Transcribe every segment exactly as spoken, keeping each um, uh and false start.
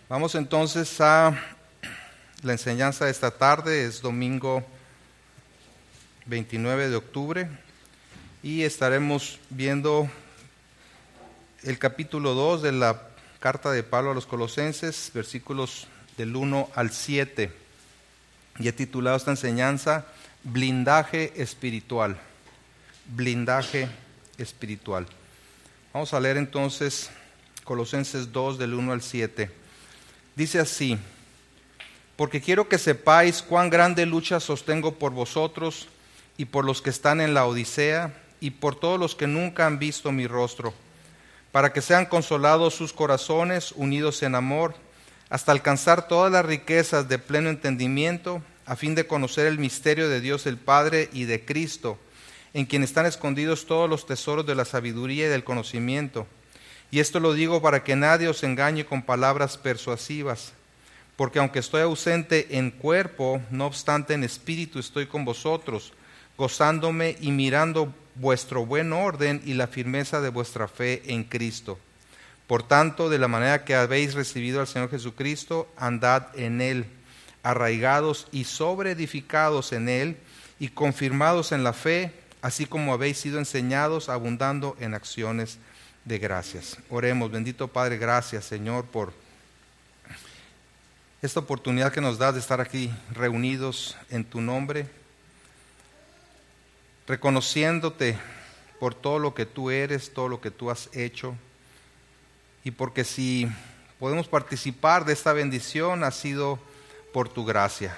Vamos entonces a la enseñanza de esta tarde. Es domingo veintinueve de octubre y estaremos viendo el capítulo dos de la carta de Pablo a los Colosenses, versículos del uno al siete. Y he titulado esta enseñanza Blindaje Espiritual. Blindaje Espiritual. Vamos a leer entonces Colosenses dos del uno al siete. Dice así: porque quiero que sepáis cuán grande lucha sostengo por vosotros y por los que están en la Odisea y por todos los que nunca han visto mi rostro, para que sean consolados sus corazones, unidos en amor, hasta alcanzar todas las riquezas de pleno entendimiento, a fin de conocer el misterio de Dios el Padre y de Cristo, en quien están escondidos todos los tesoros de la sabiduría y del conocimiento. Y esto lo digo para que nadie os engañe con palabras persuasivas, porque aunque estoy ausente en cuerpo, no obstante en espíritu estoy con vosotros, gozándome y mirando vuestro buen orden y la firmeza de vuestra fe en Cristo. Por tanto, de la manera que habéis recibido al Señor Jesucristo, andad en Él, arraigados y sobreedificados en Él, y confirmados en la fe, así como habéis sido enseñados, abundando en acciones de gracias. Oremos. Bendito Padre, gracias, Señor, por esta oportunidad que nos das de estar aquí reunidos en tu nombre, reconociéndote por todo lo que tú eres, todo lo que tú has hecho, y porque si podemos participar de esta bendición ha sido por tu gracia.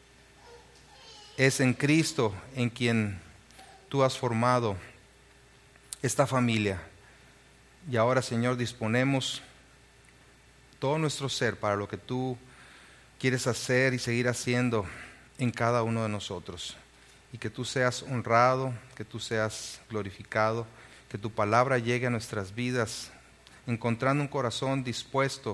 Es en Cristo en quien tú has formado esta familia. Y ahora, Señor, disponemos todo nuestro ser para lo que tú quieres hacer y seguir haciendo en cada uno de nosotros. Y que tú seas honrado, que tú seas glorificado, que tu palabra llegue a nuestras vidas, encontrando un corazón dispuesto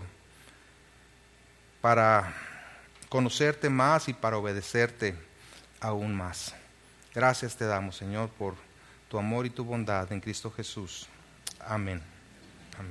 para conocerte más y para obedecerte aún más. Gracias te damos, Señor, por tu amor y tu bondad en Cristo Jesús. Amén. Amén.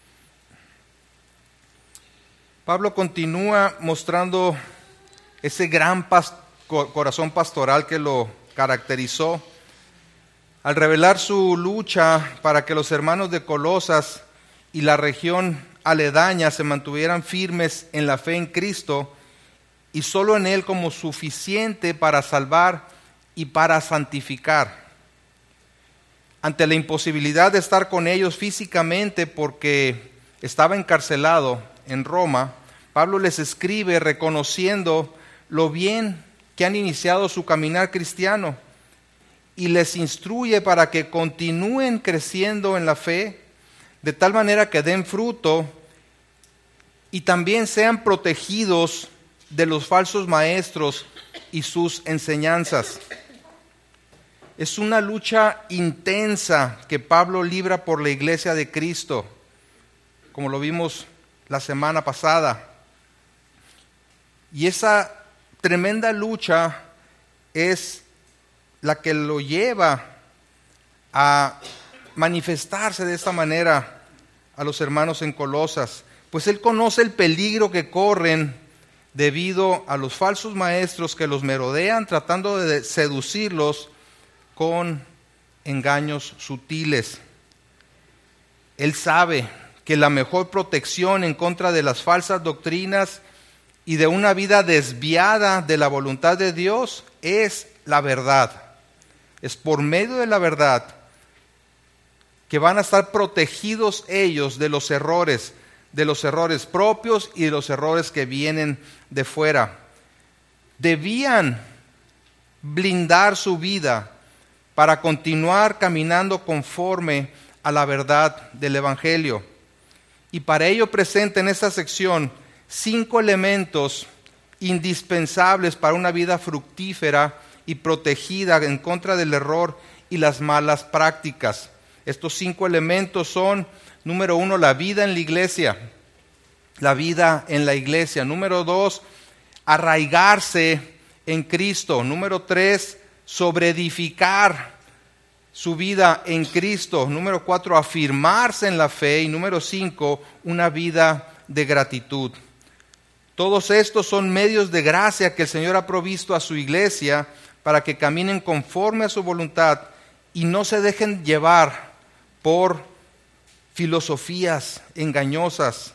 Pablo continúa mostrando ese gran pas- corazón pastoral que lo caracterizó al revelar su lucha para que los hermanos de Colosas y la región aledaña se mantuvieran firmes en la fe en Cristo y solo en Él como suficiente para salvar y para santificar. Ante la imposibilidad de estar con ellos físicamente porque estaba encarcelado en Roma, Pablo les escribe reconociendo lo bien que han iniciado su caminar cristiano y les instruye para que continúen creciendo en la fe de tal manera que den fruto y también sean protegidos de los falsos maestros y sus enseñanzas. Es una lucha intensa que Pablo libra por la iglesia de Cristo, como lo vimos la semana pasada. Y esa tremenda lucha es la que lo lleva a manifestarse de esta manera a los hermanos en Colosas, pues él conoce el peligro que corren debido a los falsos maestros que los merodean tratando de seducirlos con engaños sutiles. Él sabe que la mejor protección en contra de las falsas doctrinas y de una vida desviada de la voluntad de Dios es la verdad. Es por medio de la verdad que van a estar protegidos ellos de los errores, de los errores propios y de los errores que vienen de fuera. Debían blindar su vida para continuar caminando conforme a la verdad del Evangelio. Y para ello presenta en esta sección cinco elementos indispensables para una vida fructífera y protegida en contra del error y las malas prácticas. Estos cinco elementos son, número uno, la vida en la iglesia. La vida en la iglesia. Número dos, arraigarse en Cristo. Número tres, sobreedificar su vida en Cristo. Número cuatro, afirmarse en la fe. Y número cinco, una vida de gratitud. Todos estos son medios de gracia que el Señor ha provisto a su iglesia para que caminen conforme a su voluntad y no se dejen llevar por filosofías engañosas,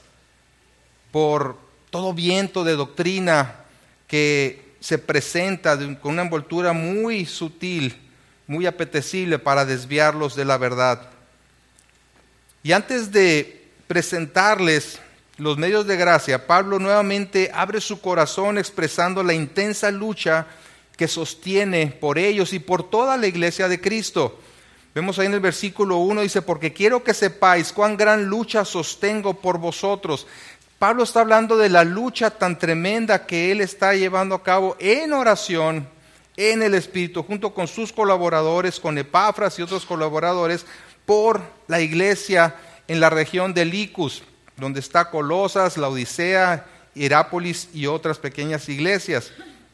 por todo viento de doctrina que se presenta con una envoltura muy sutil, muy apetecible para desviarlos de la verdad. Y antes de presentarles los medios de gracia, Pablo nuevamente abre su corazón expresando la intensa lucha que sostiene por ellos y por toda la iglesia de Cristo. Vemos ahí en el versículo uno, dice, porque quiero que sepáis cuán gran lucha sostengo por vosotros. Pablo está hablando de la lucha tan tremenda que él está llevando a cabo en oración, en el Espíritu, junto con sus colaboradores, con Epafras y otros colaboradores, por la iglesia en la región de Licus, donde está Colosas, Laodicea, Hierápolis y otras pequeñas iglesias.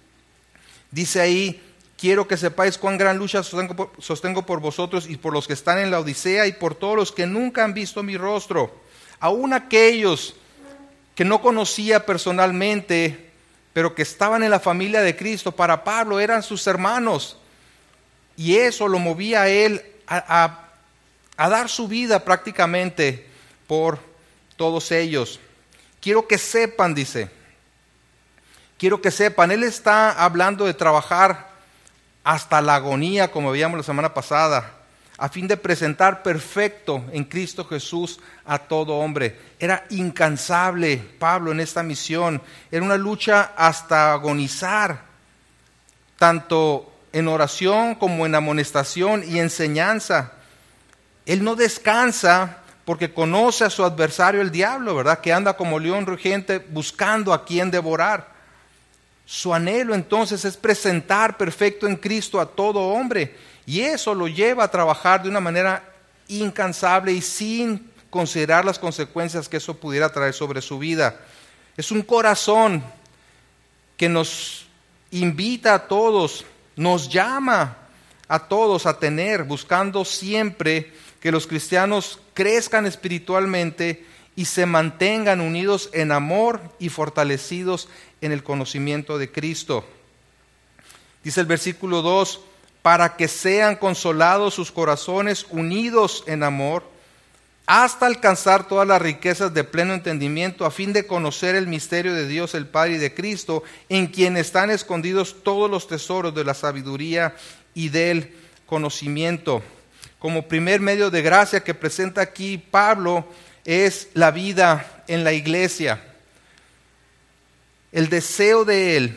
Dice ahí, quiero que sepáis cuán gran lucha sostengo por, sostengo por vosotros y por los que están en la Odisea y por todos los que nunca han visto mi rostro. Aún aquellos que no conocía personalmente, pero que estaban en la familia de Cristo, para Pablo eran sus hermanos. Y eso lo movía a él a, a, a dar su vida prácticamente por todos ellos. Quiero que sepan, dice, quiero que sepan, él está hablando de trabajar hasta la agonía, como veíamos la semana pasada, a fin de presentar perfecto en Cristo Jesús a todo hombre. Era incansable Pablo en esta misión, era una lucha hasta agonizar, tanto en oración como en amonestación y enseñanza. Él no descansa porque conoce a su adversario el diablo, ¿verdad? Que anda como león rugiente buscando a quien devorar. Su anhelo entonces es presentar perfecto en Cristo a todo hombre, y eso lo lleva a trabajar de una manera incansable y sin considerar las consecuencias que eso pudiera traer sobre su vida. Es un corazón que nos invita a todos, nos llama a todos a tener, buscando siempre que los cristianos crezcan espiritualmente y se mantengan unidos en amor y fortalecidos en el conocimiento de Cristo. Dice el versículo dos, para que sean consolados sus corazones unidos en amor, hasta alcanzar todas las riquezas de pleno entendimiento, a fin de conocer el misterio de Dios el Padre y de Cristo, en quien están escondidos todos los tesoros de la sabiduría y del conocimiento. Como primer medio de gracia que presenta aquí Pablo es la vida en la iglesia. El deseo de él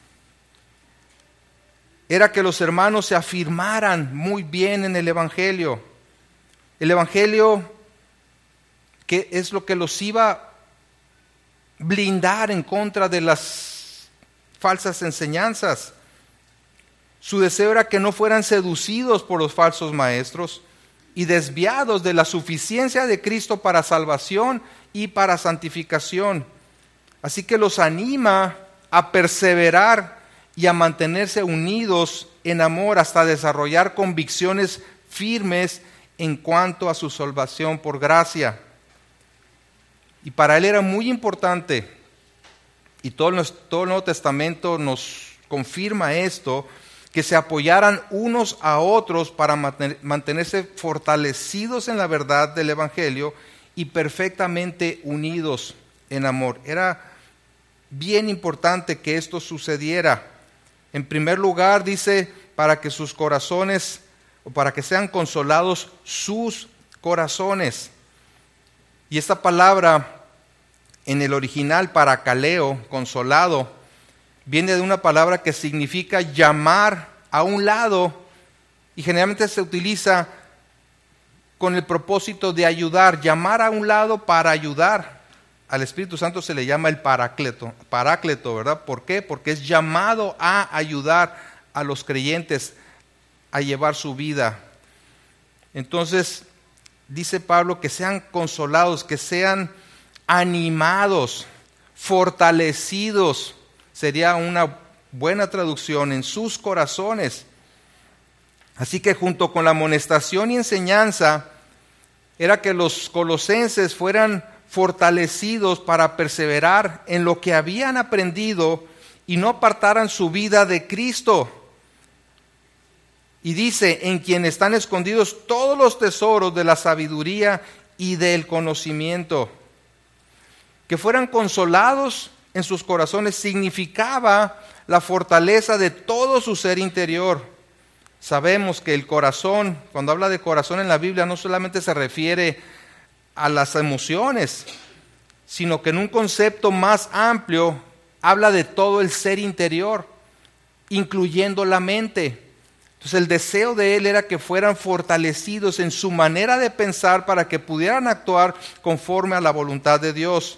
era que los hermanos se afirmaran muy bien en el Evangelio. El Evangelio que es lo que los iba a blindar en contra de las falsas enseñanzas. Su deseo era que no fueran seducidos por los falsos maestros y desviados de la suficiencia de Cristo para salvación y para santificación. Así que los anima a perseverar y a mantenerse unidos en amor hasta desarrollar convicciones firmes en cuanto a su salvación por gracia. Y para él era muy importante, y todo el, todo el Nuevo Testamento nos confirma esto, que se apoyaran unos a otros para mantenerse fortalecidos en la verdad del Evangelio y perfectamente unidos en amor. Era bien importante que esto sucediera. En primer lugar, dice, para que sus corazones, o para que sean consolados sus corazones. Y esta palabra en el original, parakaleo, consolado, viene de una palabra que significa llamar a un lado, y generalmente se utiliza con el propósito de ayudar, llamar a un lado para ayudar. Al Espíritu Santo se le llama el paráclito, paráclito, ¿verdad? ¿Por qué? Porque es llamado a ayudar a los creyentes a llevar su vida. Entonces, dice Pablo que sean consolados, que sean animados, fortalecidos, sería una buena traducción, en sus corazones. Así que junto con la amonestación y enseñanza, era que los colosenses fueran fortalecidos para perseverar en lo que habían aprendido y no apartaran su vida de Cristo. Y dice, en quien están escondidos todos los tesoros de la sabiduría y del conocimiento. Que fueran consolados en sus corazones significaba la fortaleza de todo su ser interior. Sabemos que el corazón, cuando habla de corazón en la Biblia, no solamente se refiere a las emociones, sino que en un concepto más amplio habla de todo el ser interior, incluyendo la mente. Entonces el deseo de él era que fueran fortalecidos en su manera de pensar para que pudieran actuar conforme a la voluntad de Dios.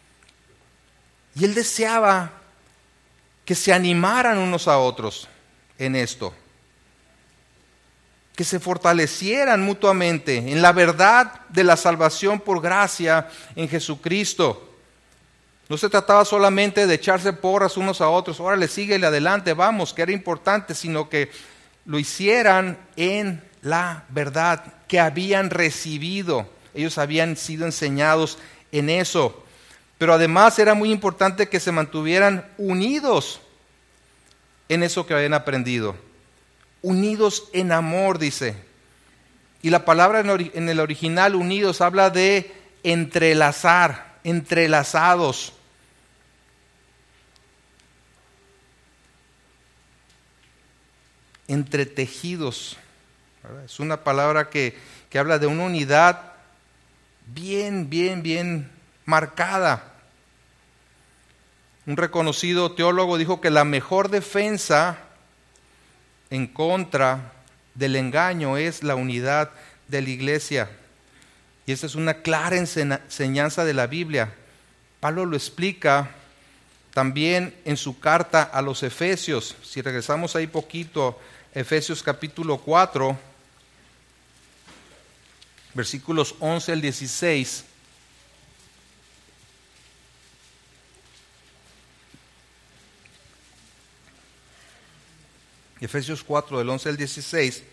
Y él deseaba que se animaran unos a otros en esto, que se fortalecieran mutuamente en la verdad de la salvación por gracia en Jesucristo. No se trataba solamente de echarse porras unos a otros, órale, síguele adelante, vamos, que era importante, sino que lo hicieran en la verdad que habían recibido. Ellos habían sido enseñados en eso. Pero además era muy importante que se mantuvieran unidos en eso que habían aprendido. Unidos en amor, dice. Y la palabra en el original, unidos, habla de entrelazar, entrelazados. Entretejidos. ¿Verdad? Es una palabra que, que habla de una unidad bien, bien, bien marcada. Un reconocido teólogo dijo que la mejor defensa en contra del engaño es la unidad de la iglesia. Y esa es una clara enseñanza de la Biblia. Pablo lo explica también en su carta a los Efesios. Si regresamos ahí poquito, Efesios capítulo cuatro, versículos once al dieciséis. Efesios cuatro, del once al dieciséis.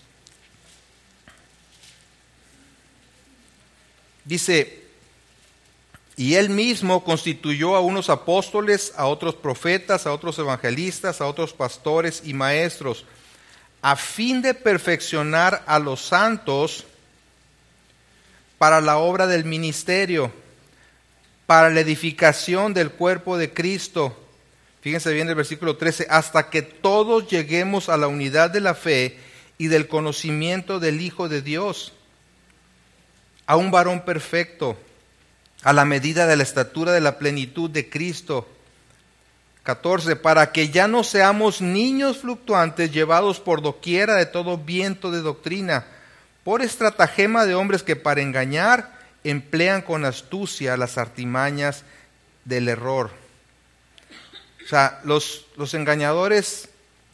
Dice, y él mismo constituyó a unos apóstoles, a otros profetas, a otros evangelistas, a otros pastores y maestros, a fin de perfeccionar a los santos para la obra del ministerio, para la edificación del cuerpo de Cristo. Fíjense bien el versículo trece, hasta que todos lleguemos a la unidad de la fe y del conocimiento del Hijo de Dios, a un varón perfecto, a la medida de la estatura de la plenitud de Cristo. catorce, para que ya no seamos niños fluctuantes llevados por doquiera de todo viento de doctrina, por estratagema de hombres que para engañar emplean con astucia las artimañas del error. O sea, los, los engañadores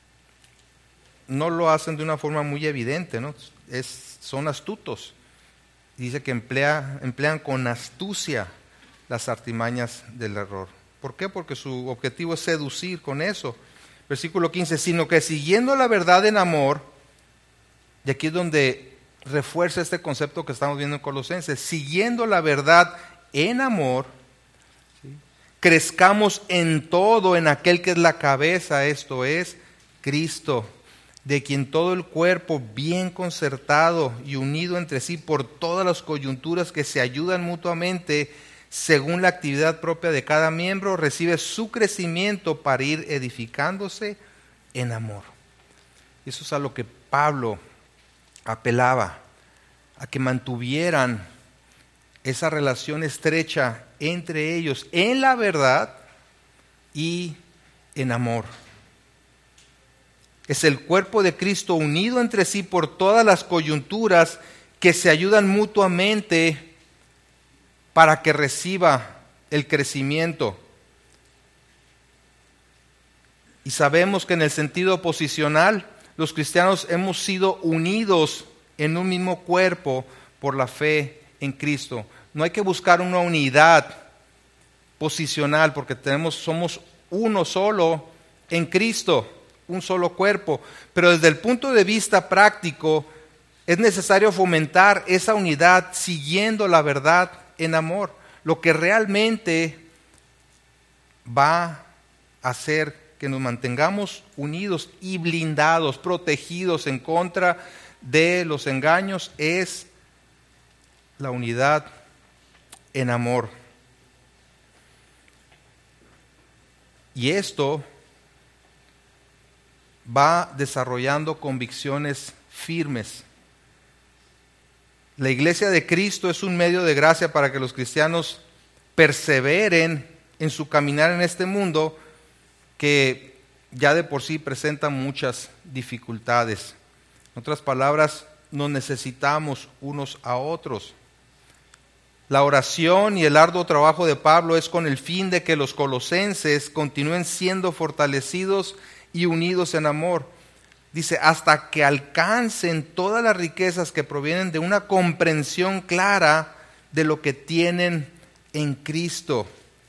no lo hacen de una forma muy evidente, ¿no? Es, son astutos. Dice que emplea, emplean con astucia las artimañas del error. ¿Por qué? Porque su objetivo es seducir con eso. Versículo quince, sino que siguiendo la verdad en amor, y aquí es donde refuerza este concepto que estamos viendo en Colosenses, siguiendo la verdad en amor, crezcamos en todo en aquel que es la cabeza, esto es Cristo, de quien todo el cuerpo bien concertado y unido entre sí por todas las coyunturas que se ayudan mutuamente según la actividad propia de cada miembro, recibe su crecimiento para ir edificándose en amor. Eso es a lo que Pablo apelaba, a que mantuvieran esa relación estrecha entre ellos en la verdad y en amor. Es el cuerpo de Cristo unido entre sí por todas las coyunturas que se ayudan mutuamente para que reciba el crecimiento. Y sabemos que en el sentido posicional, los cristianos hemos sido unidos en un mismo cuerpo por la fe en Cristo. No hay que buscar una unidad posicional porque tenemos, somos uno solo en Cristo, un solo cuerpo. Pero desde el punto de vista práctico, es necesario fomentar esa unidad siguiendo la verdad en amor. lo que realmente va a hacer que nos mantengamos unidos y blindados, protegidos en contra de los engaños, es la unidad en amor. Y esto va desarrollando convicciones firmes. La iglesia de Cristo es un medio de gracia para que los cristianos perseveren en su caminar en este mundo que ya de por sí presenta muchas dificultades. En otras palabras, nos necesitamos unos a otros. La oración y el arduo trabajo de Pablo es con el fin de que los colosenses continúen siendo fortalecidos y unidos en amor. Dice, hasta que alcancen todas las riquezas que provienen de una comprensión clara de lo que tienen en Cristo.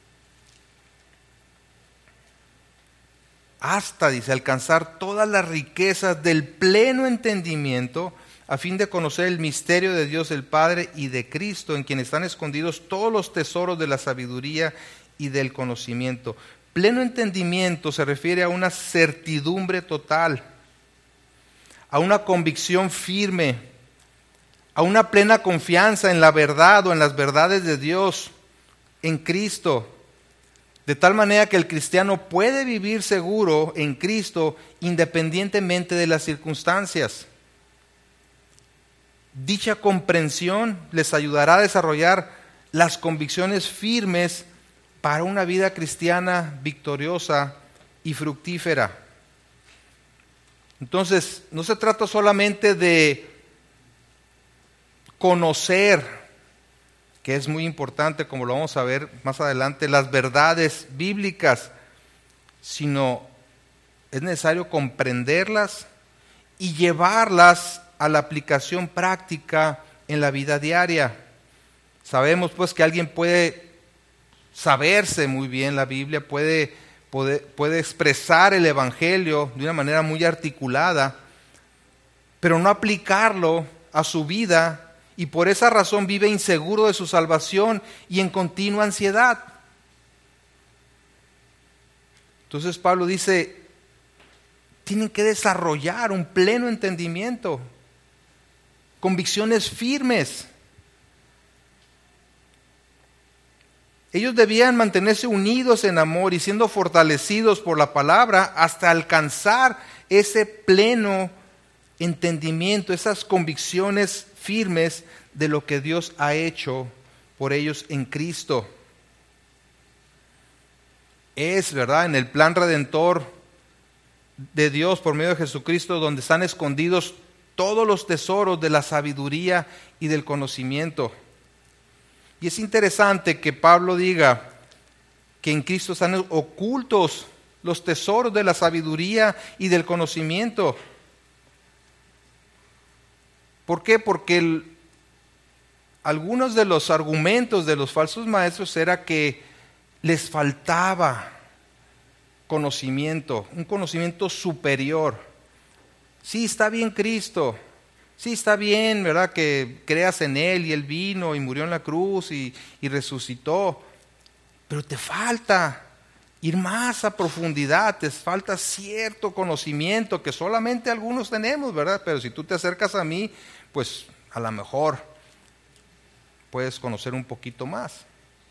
Hasta, dice, alcanzar todas las riquezas del pleno entendimiento, a fin de conocer el misterio de Dios el Padre y de Cristo, en quien están escondidos todos los tesoros de la sabiduría y del conocimiento. Pleno entendimiento se refiere a una certidumbre total, a una convicción firme, a una plena confianza en la verdad o en las verdades de Dios, en Cristo. De tal manera que el cristiano puede vivir seguro en Cristo independientemente de las circunstancias. Dicha comprensión les ayudará a desarrollar las convicciones firmes para una vida cristiana victoriosa y fructífera. Entonces, no se trata solamente de conocer, que es muy importante, como lo vamos a ver más adelante, las verdades bíblicas, sino es necesario comprenderlas y llevarlas a la aplicación práctica en la vida diaria. Sabemos pues que alguien puede saberse muy bien la Biblia, puede, puede, puede expresar el Evangelio de una manera muy articulada, pero no aplicarlo a su vida, y por esa razón vive inseguro de su salvación y en continua ansiedad. Entonces Pablo dice, tienen que desarrollar un pleno entendimiento, convicciones firmes. Ellos debían mantenerse unidos en amor y siendo fortalecidos por la palabra hasta alcanzar ese pleno entendimiento, esas convicciones firmes de lo que Dios ha hecho por ellos en Cristo. Es, ¿verdad?, en el plan redentor de Dios por medio de Jesucristo donde están escondidos todos los tesoros de la sabiduría y del conocimiento. Y es interesante que Pablo diga que en Cristo están ocultos los tesoros de la sabiduría y del conocimiento. ¿Por qué? Porque el, algunos de los argumentos de los falsos maestros era que les faltaba conocimiento, un conocimiento superior. Sí, está bien Cristo, sí está bien, ¿verdad?, que creas en Él y Él vino y murió en la cruz y, y resucitó, pero te falta ir más a profundidad, te falta cierto conocimiento que solamente algunos tenemos, ¿verdad? Pero si tú te acercas a mí, pues a lo mejor puedes conocer un poquito más.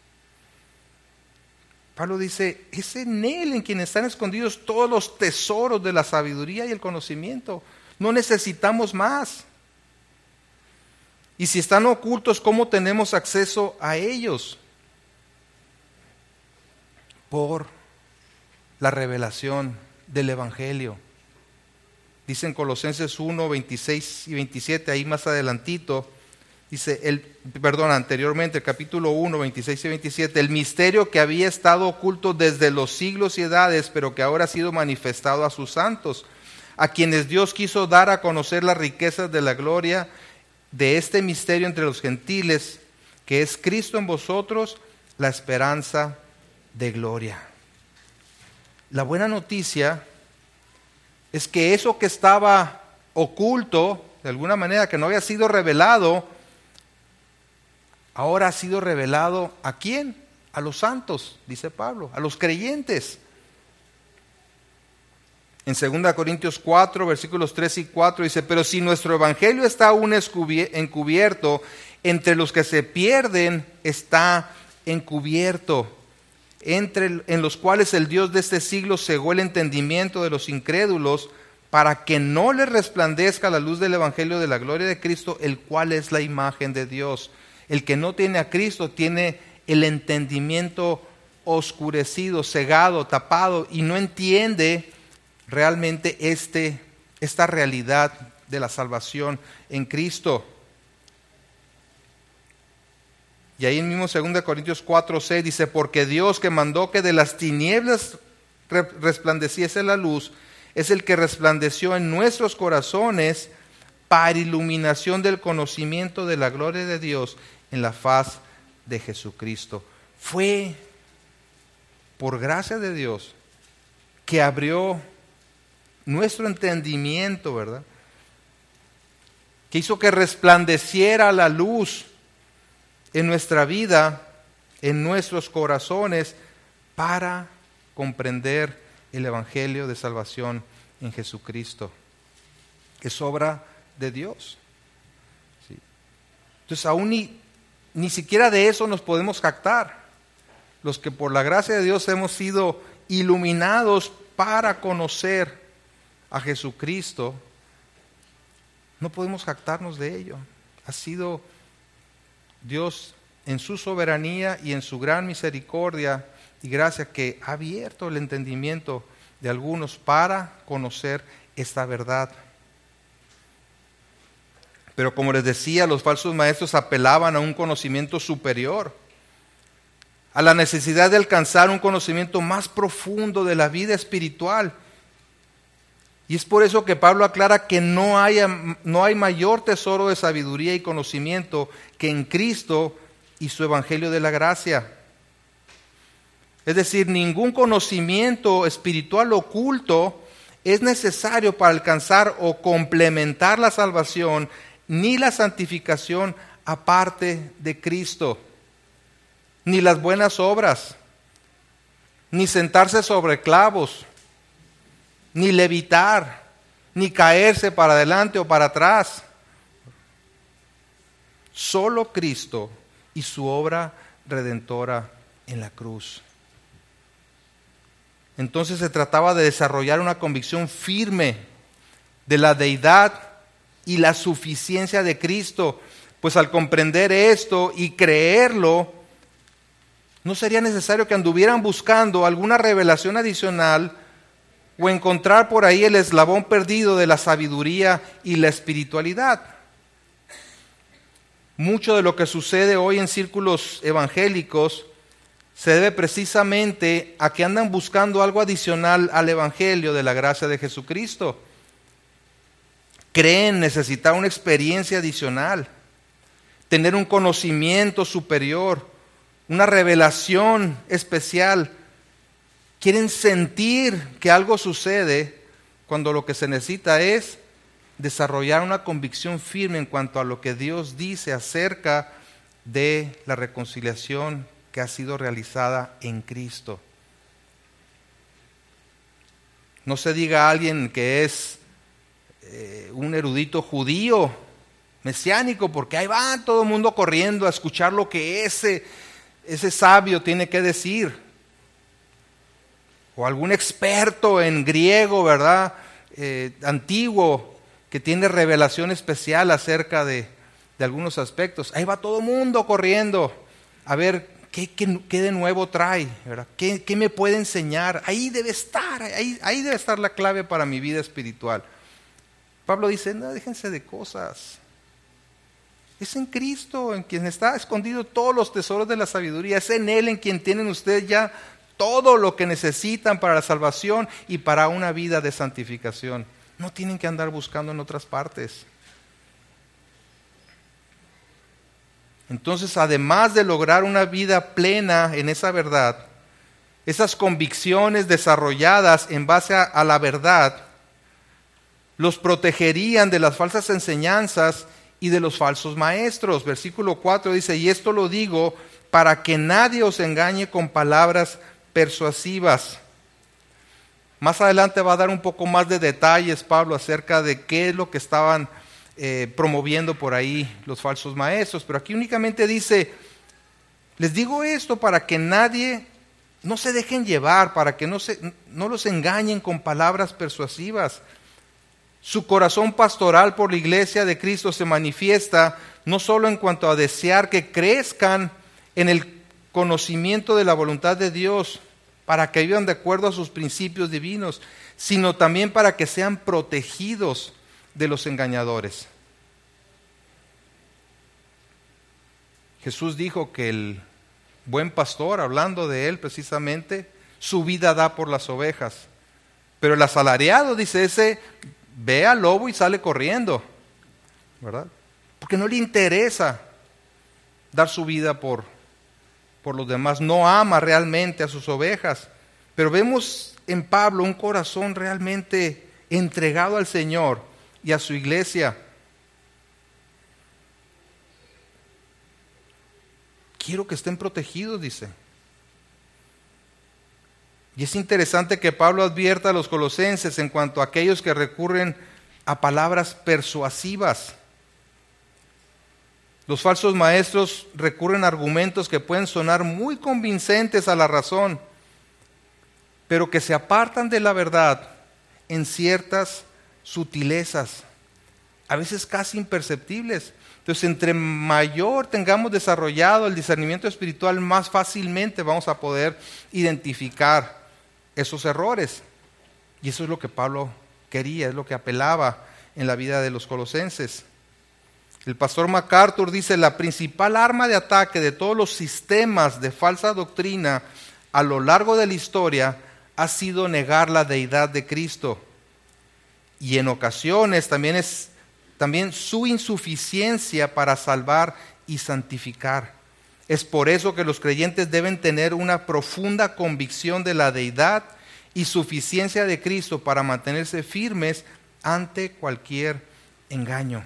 Pablo dice, es en Él en quien están escondidos todos los tesoros de la sabiduría y el conocimiento. No necesitamos más. Y si están ocultos, ¿cómo tenemos acceso a ellos? Por la revelación del Evangelio. Dice en Colosenses uno, veintiséis y veintisiete, ahí más adelantito, dice, el, perdón, anteriormente, el capítulo uno, veintiséis y veintisiete, el misterio que había estado oculto desde los siglos y edades, pero que ahora ha sido manifestado a sus santos, a quienes Dios quiso dar a conocer las riquezas de la gloria de este misterio entre los gentiles, que es Cristo en vosotros, la esperanza de gloria. La buena noticia es que eso que estaba oculto, de alguna manera que no había sido revelado, ahora ha sido revelado ¿a quién? A los santos, dice Pablo, a los creyentes. En segunda Corintios cuatro, versículos tres y cuatro dice, pero si nuestro evangelio está aún encubierto, entre los que se pierden está encubierto, entre, en los cuales el Dios de este siglo cegó el entendimiento de los incrédulos, para que no les resplandezca la luz del evangelio de la gloria de Cristo, el cual es la imagen de Dios. El que no tiene a Cristo tiene el entendimiento oscurecido, cegado, tapado, y no entiende realmente este, esta realidad de la salvación en Cristo. Y ahí mismo segunda Corintios cuatro seis dice, porque Dios que mandó que de las tinieblas resplandeciese la luz, es el que resplandeció en nuestros corazones para iluminación del conocimiento de la gloria de Dios en la faz de Jesucristo. Fue por gracia de Dios que abrió nuestro entendimiento, ¿verdad? Que hizo que resplandeciera la luz en nuestra vida, en nuestros corazones, para comprender el evangelio de salvación en Jesucristo. Es obra de Dios. ¿Sí? Entonces aún ni, ni siquiera de eso nos podemos jactar. Los que por la gracia de Dios hemos sido iluminados para conocer a Jesucristo, no podemos jactarnos de ello. Ha sido Dios en su soberanía y en su gran misericordia y gracia que ha abierto el entendimiento de algunos para conocer esta verdad. Pero como les decía, los falsos maestros apelaban a un conocimiento superior, a la necesidad de alcanzar un conocimiento más profundo de la vida espiritual. Y es por eso que Pablo aclara que no hay, no hay mayor tesoro de sabiduría y conocimiento que en Cristo y su evangelio de la gracia. Es decir, ningún conocimiento espiritual oculto es necesario para alcanzar o complementar la salvación, ni la santificación aparte de Cristo, ni las buenas obras, ni sentarse sobre clavos, ni levitar, ni caerse para adelante o para atrás. Solo Cristo y su obra redentora en la cruz. Entonces se trataba de desarrollar una convicción firme de la deidad y la suficiencia de Cristo, pues al comprender esto y creerlo, no sería necesario que anduvieran buscando alguna revelación adicional o encontrar por ahí el eslabón perdido de la sabiduría y la espiritualidad. Mucho de lo que sucede hoy en círculos evangélicos se debe precisamente a que andan buscando algo adicional al evangelio de la gracia de Jesucristo. Creen necesitar una experiencia adicional, tener un conocimiento superior, una revelación especial. Quieren sentir que algo sucede cuando lo que se necesita es desarrollar una convicción firme en cuanto a lo que Dios dice acerca de la reconciliación que ha sido realizada en Cristo. No se diga a alguien que es eh, un erudito judío, mesiánico, porque ahí va todo el mundo corriendo a escuchar lo que ese, ese sabio tiene que decir. O algún experto en griego, ¿verdad? Eh, antiguo, que tiene revelación especial acerca de, de algunos aspectos. Ahí va todo el mundo corriendo a ver qué, qué, qué de nuevo trae, ¿verdad? ¿Qué, qué me puede enseñar? Ahí debe estar, ahí, ahí debe estar la clave para mi vida espiritual. Pablo dice, no, déjense de cosas. Es en Cristo en quien está escondido todos los tesoros de la sabiduría. Es en Él en quien tienen ustedes ya todo lo que necesitan para la salvación y para una vida de santificación. No tienen que andar buscando en otras partes. Entonces, además de lograr una vida plena en esa verdad, esas convicciones desarrolladas en base a, a la verdad, los protegerían de las falsas enseñanzas y de los falsos maestros. Versículo cuatro dice, y esto lo digo para que nadie os engañe con palabras persuasivas. Más adelante va a dar un poco más de detalles Pablo acerca de qué es lo que estaban eh, promoviendo por ahí los falsos maestros, pero aquí únicamente dice, les digo esto para que nadie, no se dejen llevar, para que no, se, no los engañen con palabras persuasivas. Su corazón pastoral por la iglesia de Cristo se manifiesta no solo en cuanto a desear que crezcan en el conocimiento de la voluntad de Dios, para que vivan de acuerdo a sus principios divinos, sino también para que sean protegidos de los engañadores. Jesús dijo que el buen pastor, hablando de él precisamente, su vida da por las ovejas. Pero el asalariado, dice ese, ve al lobo y sale corriendo, ¿verdad? Porque no le interesa dar su vida por, por los demás, no ama realmente a sus ovejas. Pero vemos en Pablo un corazón realmente entregado al Señor y a su iglesia. Quiero que estén protegidos, dice. Y es interesante que Pablo advierta a los colosenses en cuanto a aquellos que recurren a palabras persuasivas. Los falsos maestros recurren a argumentos que pueden sonar muy convincentes a la razón, pero que se apartan de la verdad en ciertas sutilezas, a veces casi imperceptibles. Entonces, entre mayor tengamos desarrollado el discernimiento espiritual, más fácilmente vamos a poder identificar esos errores. Y eso es lo que Pablo quería, es lo que apelaba en la vida de los colosenses. El pastor MacArthur dice, la principal arma de ataque de todos los sistemas de falsa doctrina a lo largo de la historia ha sido negar la deidad de Cristo. Y en ocasiones también es también su insuficiencia para salvar y santificar. Es por eso que los creyentes deben tener una profunda convicción de la deidad y suficiencia de Cristo para mantenerse firmes ante cualquier engaño.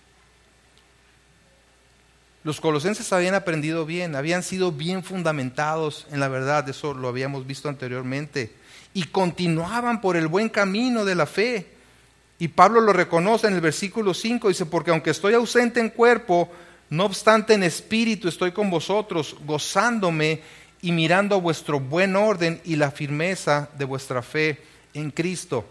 Los colosenses habían aprendido bien, habían sido bien fundamentados en la verdad, eso lo habíamos visto anteriormente, y continuaban por el buen camino de la fe. Y Pablo lo reconoce en el versículo cinco, dice, porque aunque estoy ausente en cuerpo, no obstante en espíritu estoy con vosotros, gozándome y mirando a vuestro buen orden y la firmeza de vuestra fe en Cristo.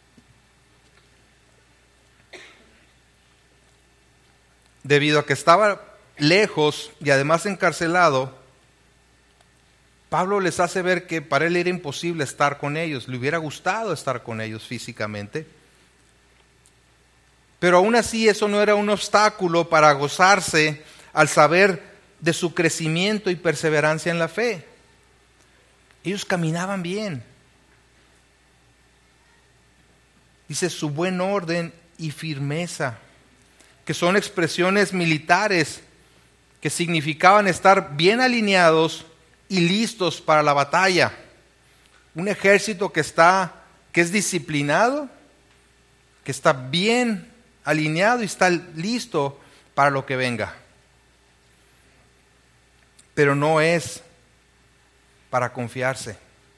Debido a que estaba lejos y además encarcelado, Pablo les hace ver que para él era imposible estar con ellos, le hubiera gustado estar con ellos físicamente. Pero aún así eso no era un obstáculo para gozarse al saber de su crecimiento y perseverancia en la fe. Ellos caminaban bien. Dice su buen orden y firmeza, que son expresiones militares que significaban estar bien alineados y listos para la batalla. Un ejército que está, que es disciplinado, que está bien alineado y está listo para lo que venga. Pero no es para confiarse.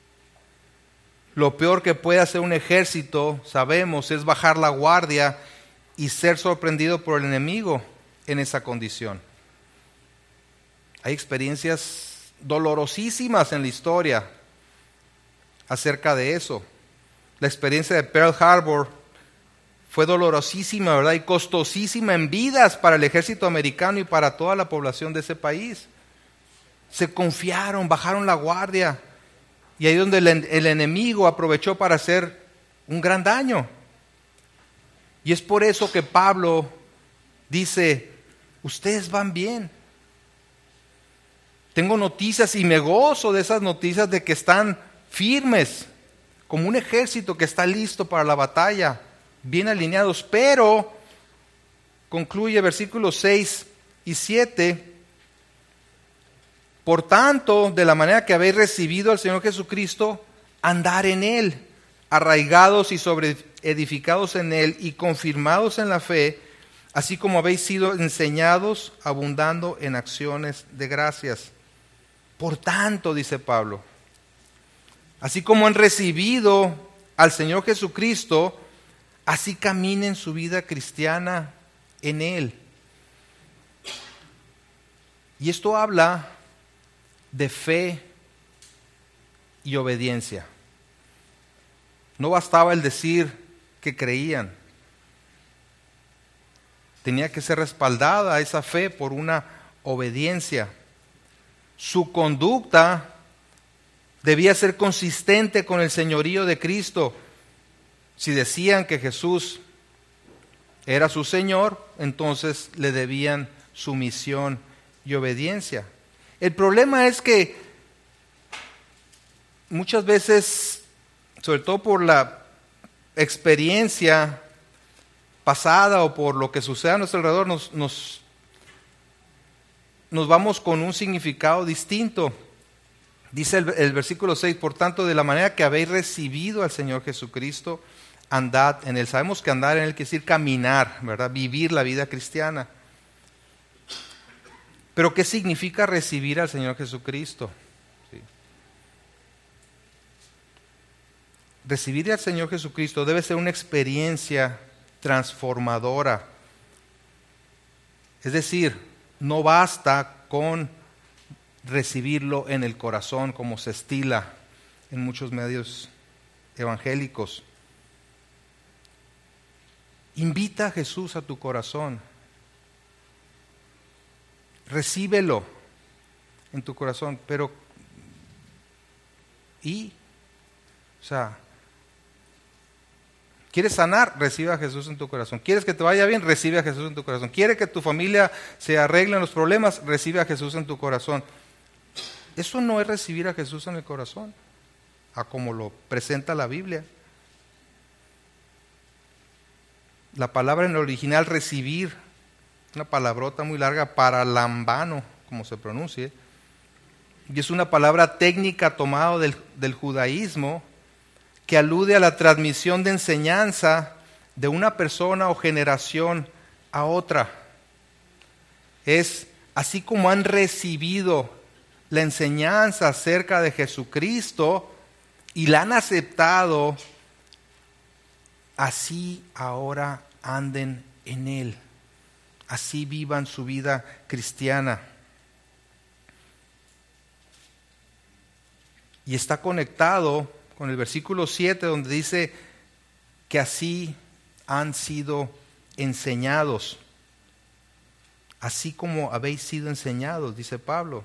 Lo peor que puede hacer un ejército, sabemos, es bajar la guardia y ser sorprendido por el enemigo en esa condición. Hay experiencias dolorosísimas en la historia acerca de eso. La experiencia de Pearl Harbor fue dolorosísima, ¿verdad? Y costosísima en vidas para el ejército americano y para toda la población de ese país. Se confiaron, bajaron la guardia. Y ahí es donde el, el enemigo aprovechó para hacer un gran daño. Y es por eso que Pablo dice, ustedes van bien. Tengo noticias y me gozo de esas noticias de que están firmes, como un ejército que está listo para la batalla, bien alineados. Pero, concluye versículos seis y siete, por tanto, de la manera que habéis recibido al Señor Jesucristo, andar en Él, arraigados y sobreedificados en Él y confirmados en la fe, así como habéis sido enseñados, abundando en acciones de gracias. Por tanto, dice Pablo, así como han recibido al Señor Jesucristo, así caminen su vida cristiana en Él. Y esto habla de fe y obediencia. No bastaba el decir que creían. Tenía que ser respaldada esa fe por una obediencia. Su conducta debía ser consistente con el señorío de Cristo. Si decían que Jesús era su Señor, entonces le debían sumisión y obediencia. El problema es que muchas veces, sobre todo por la experiencia pasada o por lo que sucede a nuestro alrededor, nos, nos, nos vamos con un significado distinto. Dice el, el versículo seis, por tanto, de la manera que habéis recibido al Señor Jesucristo, andad en Él. Sabemos que andar en Él quiere decir caminar, ¿verdad? Vivir la vida cristiana. Pero ¿qué significa recibir al Señor Jesucristo? Sí. Recibir al Señor Jesucristo debe ser una experiencia transformadora. Es decir, no basta con recibirlo en el corazón como se estila en muchos medios evangélicos. Invita a Jesús a tu corazón. Recíbelo en tu corazón, pero ¿y? O sea, ¿quieres sanar? Recibe a Jesús en tu corazón. ¿Quieres que te vaya bien? Recibe a Jesús en tu corazón. ¿Quieres que tu familia se arregle en los problemas? Recibe a Jesús en tu corazón. Eso no es recibir a Jesús en el corazón, a como lo presenta la Biblia. La palabra en el original recibir, una palabrota muy larga, paralambano, como se pronuncie, y es una palabra técnica tomada del, del judaísmo que alude a la transmisión de enseñanza de una persona o generación a otra. Es así como han recibido la enseñanza acerca de Jesucristo y la han aceptado, así ahora anden en Él. Así vivan su vida cristiana. Y está conectado con el versículo siete donde dice que así han sido enseñados. Así como habéis sido enseñados, dice Pablo.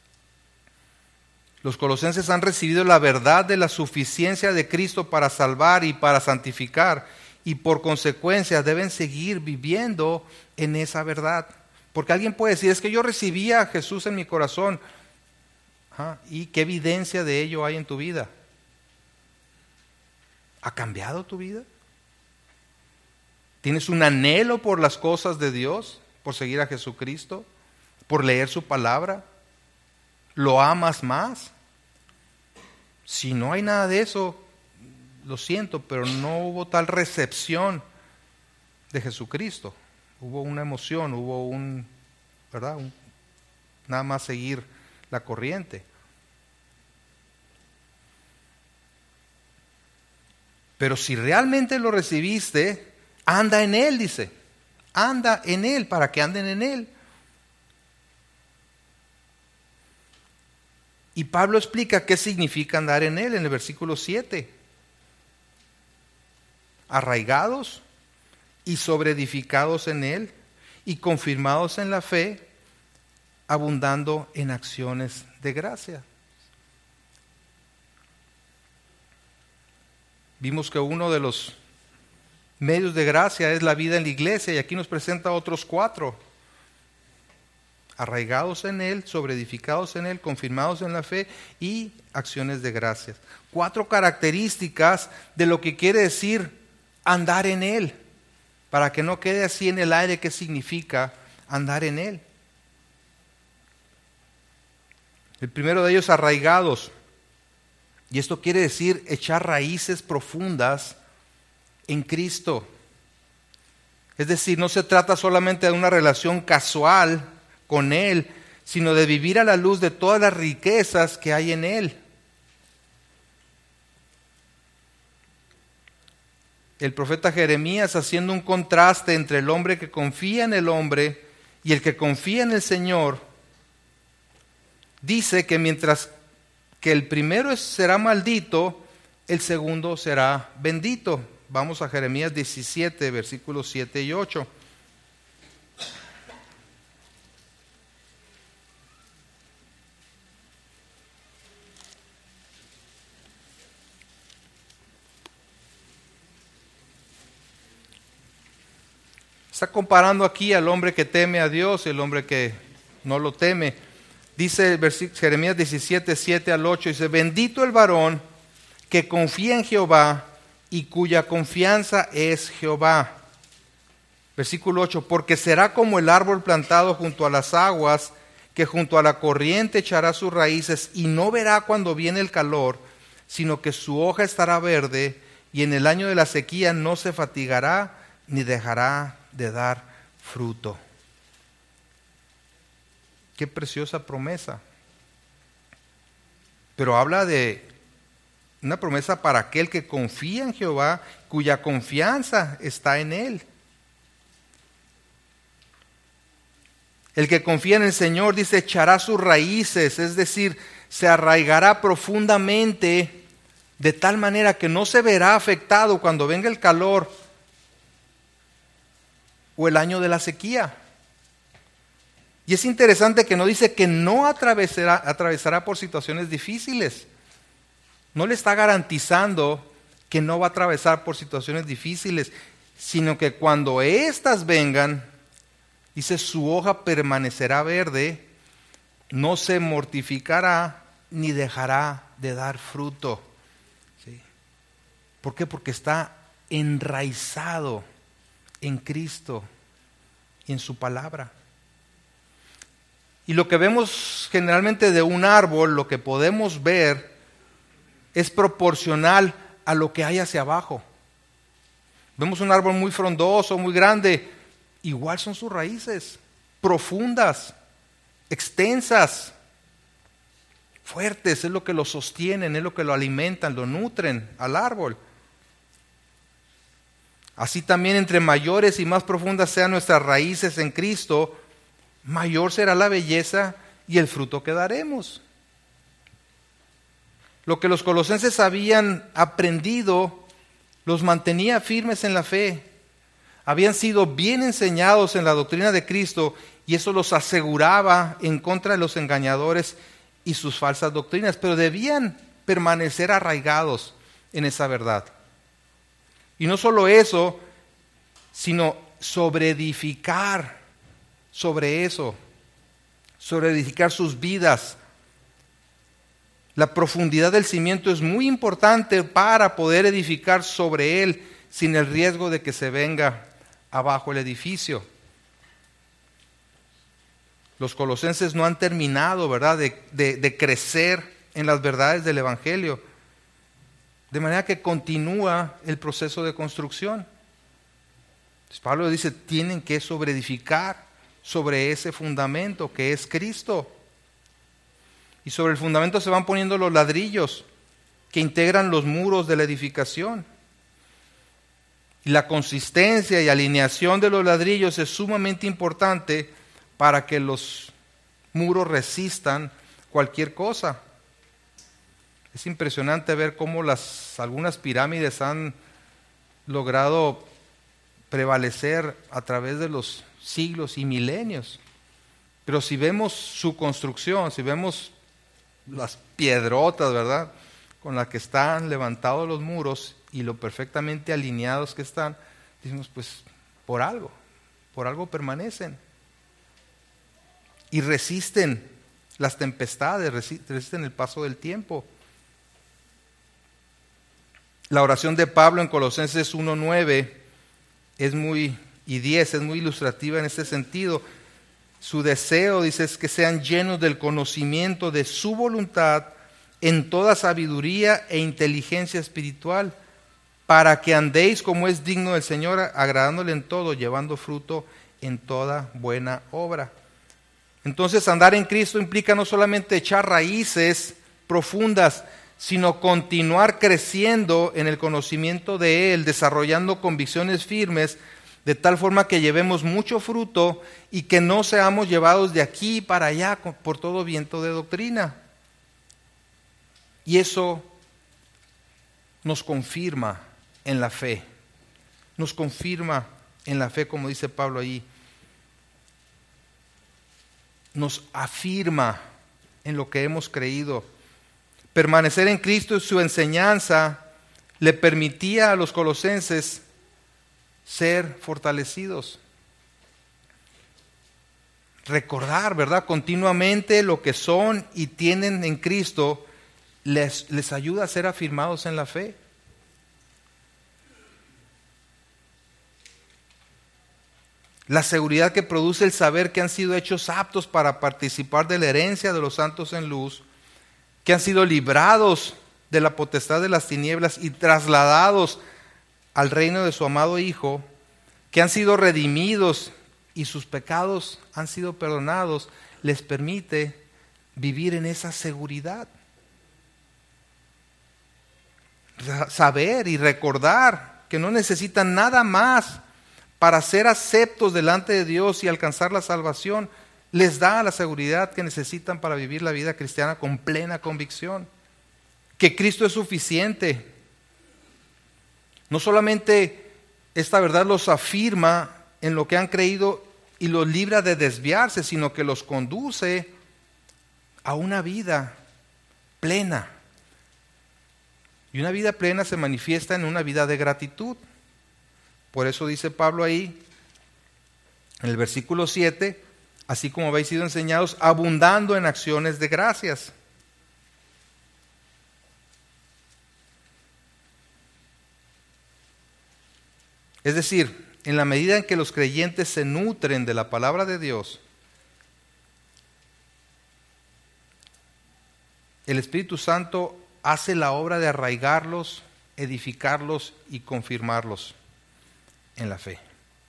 Los colosenses han recibido la verdad de la suficiencia de Cristo para salvar y para santificar, y por consecuencia deben seguir viviendo en esa verdad. Porque alguien puede decir, es que yo recibí a Jesús en mi corazón. Ajá, ¿y qué evidencia de ello hay en tu vida? ¿Ha cambiado tu vida? ¿Tienes un anhelo por las cosas de Dios? ¿Por seguir a Jesucristo? ¿Por leer su palabra? ¿Lo amas más? Si no hay nada de eso, lo siento, pero no hubo tal recepción de Jesucristo. Hubo una emoción, hubo un, ¿verdad? Un, nada más seguir la corriente. Pero si realmente lo recibiste, anda en Él, dice. Anda en Él, para que anden en Él. Y Pablo explica qué significa andar en Él en el versículo siete. Arraigados y sobreedificados en Él y confirmados en la fe, abundando en acciones de gracia. Vimos que uno de los medios de gracia es la vida en la iglesia y aquí nos presenta otros cuatro. Arraigados en Él, sobreedificados en Él, confirmados en la fe y acciones de gracias. Cuatro características de lo que quiere decir andar en Él, para que no quede así en el aire qué significa andar en Él. El primero de ellos, arraigados. Y esto quiere decir echar raíces profundas en Cristo. Es decir, no se trata solamente de una relación casual con Él, sino de vivir a la luz de todas las riquezas que hay en Él. El profeta Jeremías, haciendo un contraste entre el hombre que confía en el hombre y el que confía en el Señor, dice que mientras que el primero será maldito, el segundo será bendito. Vamos a Jeremías diecisiete, versículos siete y ocho. Está comparando aquí al hombre que teme a Dios y el hombre que no lo teme. Dice el versículo, Jeremías diecisiete, siete al ocho, dice: bendito el varón que confía en Jehová y cuya confianza es Jehová. Versículo ocho, porque será como el árbol plantado junto a las aguas, que junto a la corriente echará sus raíces y no verá cuando viene el calor, sino que su hoja estará verde y en el año de la sequía no se fatigará ni dejará de dar fruto. Qué preciosa promesa. Pero habla de una promesa para aquel que confía en Jehová, cuya confianza está en Él. El que confía en el Señor, dice, echará sus raíces, es decir, se arraigará profundamente de tal manera que no se verá afectado cuando venga el calor o el año de la sequía. Y es interesante que no dice que no atravesará, atravesará por situaciones difíciles. No le está garantizando que no va a atravesar por situaciones difíciles, sino que cuando éstas vengan, dice, su hoja permanecerá verde, no se mortificará ni dejará de dar fruto. ¿Sí? ¿Por qué? Porque está enraizado en Cristo y en su palabra. Y lo que vemos generalmente de un árbol, lo que podemos ver, es proporcional a lo que hay hacia abajo. Vemos un árbol muy frondoso, muy grande, igual son sus raíces, profundas, extensas, fuertes, es lo que lo sostienen, es lo que lo alimentan, lo nutren al árbol. Así también, entre mayores y más profundas sean nuestras raíces en Cristo, mayor será la belleza y el fruto que daremos. Lo que los colosenses habían aprendido los mantenía firmes en la fe. Habían sido bien enseñados en la doctrina de Cristo y eso los aseguraba en contra de los engañadores y sus falsas doctrinas, pero debían permanecer arraigados en esa verdad. Y no solo eso, sino sobreedificar sobre eso, sobreedificar sus vidas. La profundidad del cimiento es muy importante para poder edificar sobre él sin el riesgo de que se venga abajo el edificio. Los colosenses no han terminado, ¿verdad?, de, de, de crecer en las verdades del Evangelio. De manera que continúa el proceso de construcción. Entonces, Pablo dice, tienen que sobreedificar sobre ese fundamento que es Cristo. Y sobre el fundamento se van poniendo los ladrillos que integran los muros de la edificación. Y la consistencia y alineación de los ladrillos es sumamente importante para que los muros resistan cualquier cosa. Es impresionante ver cómo las, algunas pirámides han logrado prevalecer a través de los siglos y milenios. Pero si vemos su construcción, si vemos las piedrotas, ¿verdad?, con las que están levantados los muros y lo perfectamente alineados que están, decimos, pues por algo, por algo permanecen. Y resisten las tempestades, resisten el paso del tiempo. La oración de Pablo en Colosenses uno nueve es muy, y diez es muy ilustrativa en este sentido. Su deseo, dice, es que sean llenos del conocimiento de su voluntad en toda sabiduría e inteligencia espiritual, para que andéis como es digno del Señor, agradándole en todo, llevando fruto en toda buena obra. Entonces, andar en Cristo implica no solamente echar raíces profundas, sino continuar creciendo en el conocimiento de Él, desarrollando convicciones firmes, de tal forma que llevemos mucho fruto y que no seamos llevados de aquí para allá por todo viento de doctrina. Y eso nos confirma en la fe, nos confirma en la fe, como dice Pablo ahí, nos afirma en lo que hemos creído. Permanecer en Cristo y su enseñanza le permitía a los colosenses ser fortalecidos. Recordar, ¿verdad?, continuamente lo que son y tienen en Cristo les, les ayuda a ser afirmados en la fe. La seguridad que produce el saber que han sido hechos aptos para participar de la herencia de los santos en luz, que han sido librados de la potestad de las tinieblas y trasladados al reino de su amado Hijo, que han sido redimidos y sus pecados han sido perdonados, les permite vivir en esa seguridad. Saber y recordar que no necesitan nada más para ser aceptos delante de Dios y alcanzar la salvación, les da la seguridad que necesitan para vivir la vida cristiana con plena convicción. Que Cristo es suficiente. No solamente esta verdad los afirma en lo que han creído y los libra de desviarse, sino que los conduce a una vida plena. Y una vida plena se manifiesta en una vida de gratitud. Por eso dice Pablo ahí, en el versículo siete, así como habéis sido enseñados, abundando en acciones de gracias. Es decir, en la medida en que los creyentes se nutren de la palabra de Dios, el Espíritu Santo hace la obra de arraigarlos, edificarlos y confirmarlos en la fe.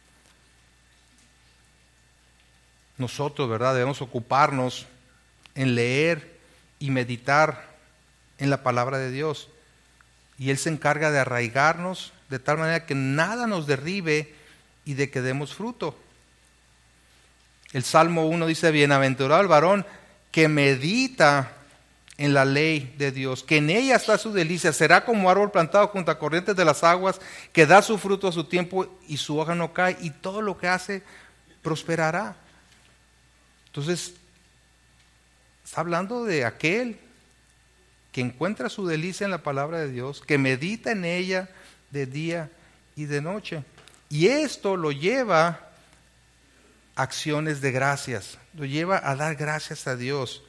Nosotros, ¿verdad?, debemos ocuparnos en leer y meditar en la palabra de Dios. Y Él se encarga de arraigarnos de tal manera que nada nos derribe y de que demos fruto. El Salmo uno dice, bienaventurado el varón que medita en la ley de Dios, que en ella está su delicia, será como árbol plantado junto a corrientes de las aguas, que da su fruto a su tiempo y su hoja no cae, y todo lo que hace prosperará. Entonces, está hablando de aquel que encuentra su delicia en la palabra de Dios, que medita en ella de día y de noche. Y esto lo lleva a acciones de gracias, lo lleva a dar gracias a Dios.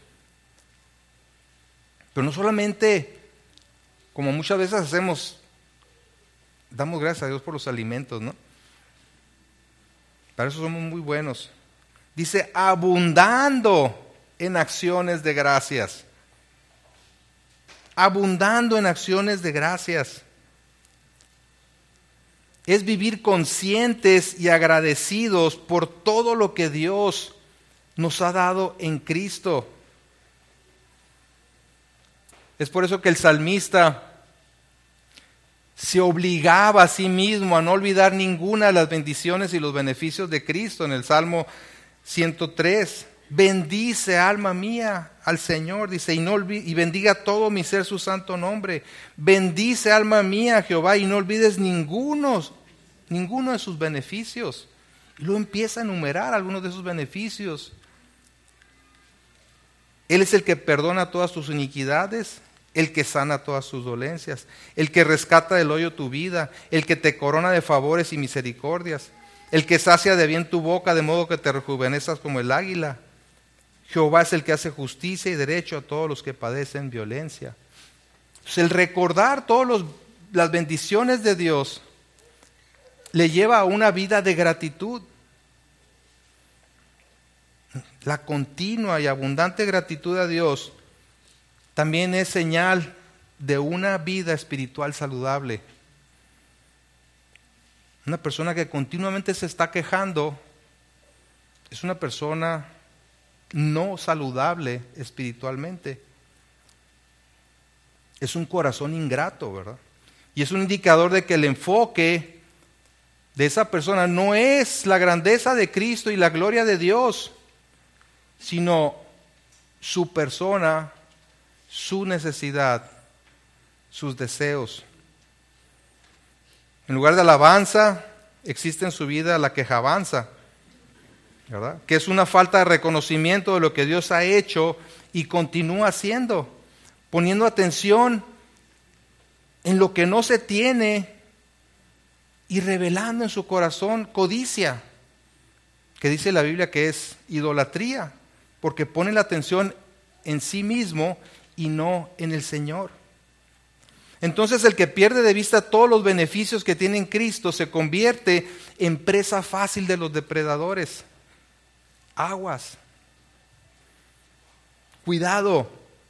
Pero no solamente, como muchas veces hacemos, damos gracias a Dios por los alimentos, ¿no? Para eso somos muy buenos. Dice, abundando en acciones de gracias. Abundando en acciones de gracias. Es vivir conscientes y agradecidos por todo lo que Dios nos ha dado en Cristo. Es por eso que el salmista se obligaba a sí mismo a no olvidar ninguna de las bendiciones y los beneficios de Cristo. En el Salmo ciento tres, bendice alma mía al Señor, dice, y, no olvide, y bendiga todo mi ser su santo nombre. Bendice alma mía a Jehová y no olvides ninguno, ninguno de sus beneficios. Y luego empieza a enumerar algunos de sus beneficios. Él es el que perdona todas tus iniquidades, el que sana todas tus dolencias, el que rescata del hoyo tu vida, el que te corona de favores y misericordias, el que sacia de bien tu boca de modo que te rejuvenezcas como el águila. Jehová es el que hace justicia y derecho a todos los que padecen violencia. Pues el recordar todas las bendiciones de Dios le lleva a una vida de gratitud. La continua y abundante gratitud a Dios también es señal de una vida espiritual saludable. Una persona que continuamente se está quejando es una persona no saludable espiritualmente. Es un corazón ingrato, ¿verdad? Y es un indicador de que el enfoque de esa persona no es la grandeza de Cristo y la gloria de Dios, sino su persona, su necesidad, sus deseos. En lugar de alabanza, existe en su vida la quejabanza, ¿verdad? Que es una falta de reconocimiento de lo que Dios ha hecho y continúa haciendo, poniendo atención en lo que no se tiene y revelando en su corazón codicia, que dice la Biblia que es idolatría, porque pone la atención en sí mismo y no en el Señor. Entonces el que pierde de vista todos los beneficios que tiene en Cristo se convierte en presa fácil de los depredadores. Aguas. Cuidado.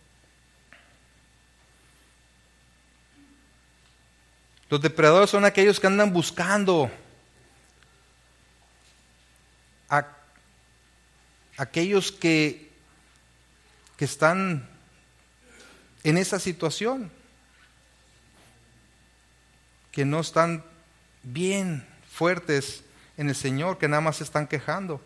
Los depredadores son aquellos que andan buscando a aquellos que, que están en esa situación, que no están bien fuertes en el Señor, que nada más se están quejando.